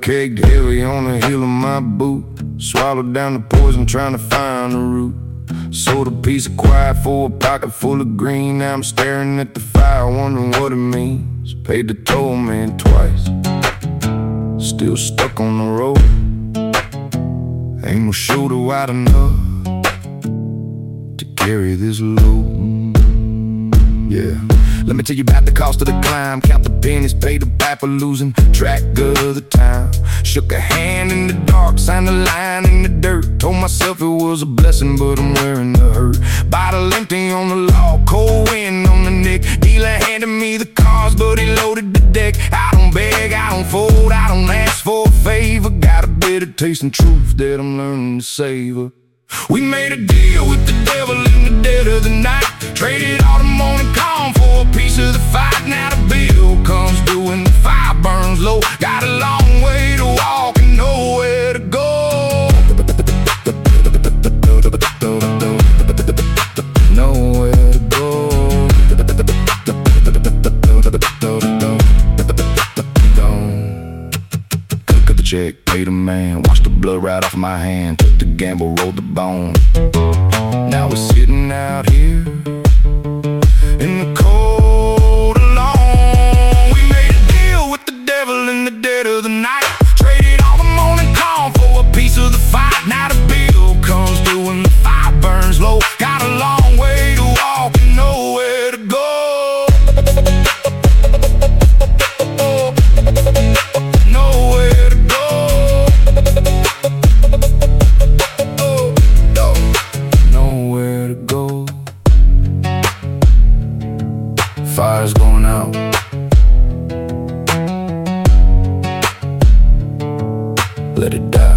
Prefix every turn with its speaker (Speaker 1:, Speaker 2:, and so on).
Speaker 1: Caked heavy on the heel of my boot. Swallowed down the poison trying to find the root. Sold a piece of quiet for a pocket full of green. Now I'm staring at the fire wondering what it means. Paid the toll man twice, still stuck on the road. Ain't no shoulder wide enough to carry this load. Yeah. Let me tell you about the cost of the climb. Count the pennies, pay the piper, losing track of the time. Shook a hand in the dark, signed a line in the dirt. Told myself it was a blessing, but I'm wearing the hurt. Bottle empty on the law, cold wind on the neck. Dealer handed me the cards, but he loaded the deck. I don't beg, I don't fold, I don't ask for a favor. Got a bitter taste and truth that I'm learning to savor. We made a deal with the devil in the dead of the night. Traded all the morning calm for a piece of the fight. Now the bill comes due and the fire burns low. Got a long way to walk and nowhere to go. Nowhere to go. Cut the check, pay the man. Watch the blood right off my hand. Took the gamble, rolled the bone. Now we're sitting out here in the cold alone. We made a deal with the devil in the dead of the night. Traded all the morning calm for a piece of the fight. Now the bill comes due and the fire burns low. Got a long way to walk and nowhere to go. Nowhere to go. Nowhere to go. Fire's going out. Let it die.